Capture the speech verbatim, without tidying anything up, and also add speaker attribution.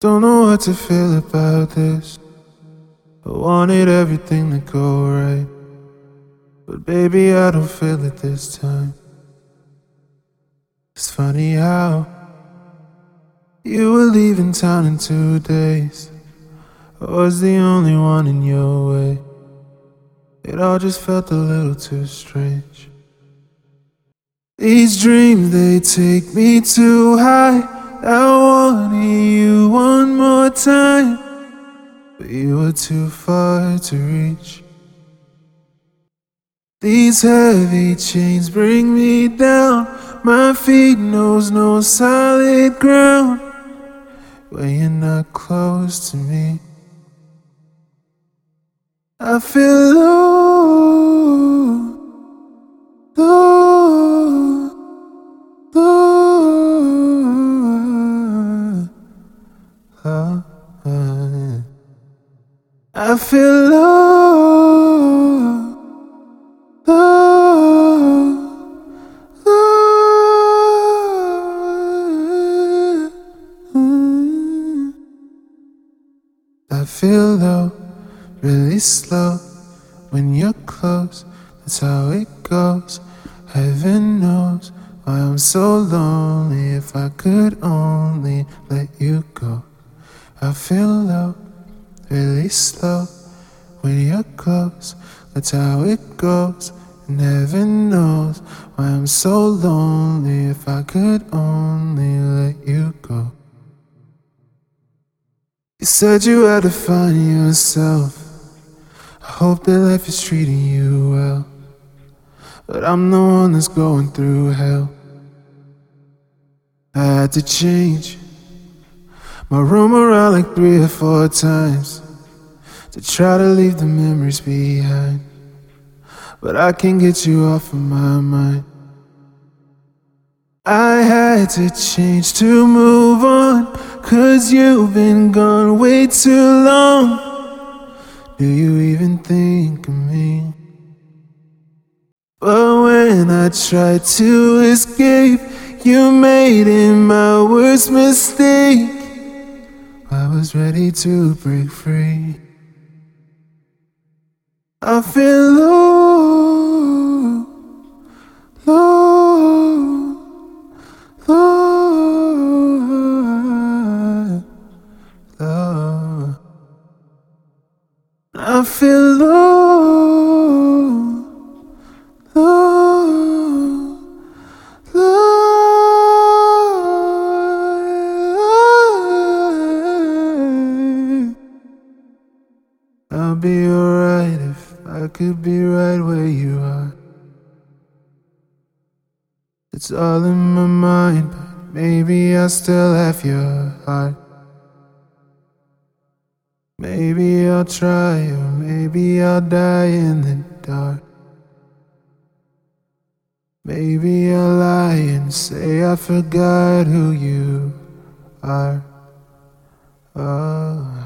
Speaker 1: Don't know what to feel about this. I wanted everything to go right, but baby, I don't feel it this time. It's funny how you were leaving town in two days. I was the only one in your way. It all just felt a little too strange. These dreams, they take me too high. I wanted you one more time, but you were too far to reach. These heavy chains bring me down. My feet knows no solid ground when you're not close to me. I feel low, low, low, low. I feel low, low, low. I feel low, really slow when you're close. That's how it goes. Heaven knows why I'm so lonely. If I could only let you go. I feel low, really slow when you're close. That's how it goes. And heaven knows why I'm so lonely. If I could only let you go. You said you had to find yourself. I hope that life is treating you well, but I'm the one that's going through hell. I had to change my room around like three or four times to try to leave the memories behind, but I can't get you off of my mind. I had to change to move on, 'cause you've been gone way too long. Do you even think of me? But when I tried to escape, you made it my worst mistake. I was ready to break free. I feel low, low, low, low. I feel low, low, low. I'll be alright if I could be right where you are. It's all in my mind, but maybe I still have your heart. Maybe I'll try, or maybe I'll die in the dark. Maybe I'll lie and say I forgot who you are. Oh.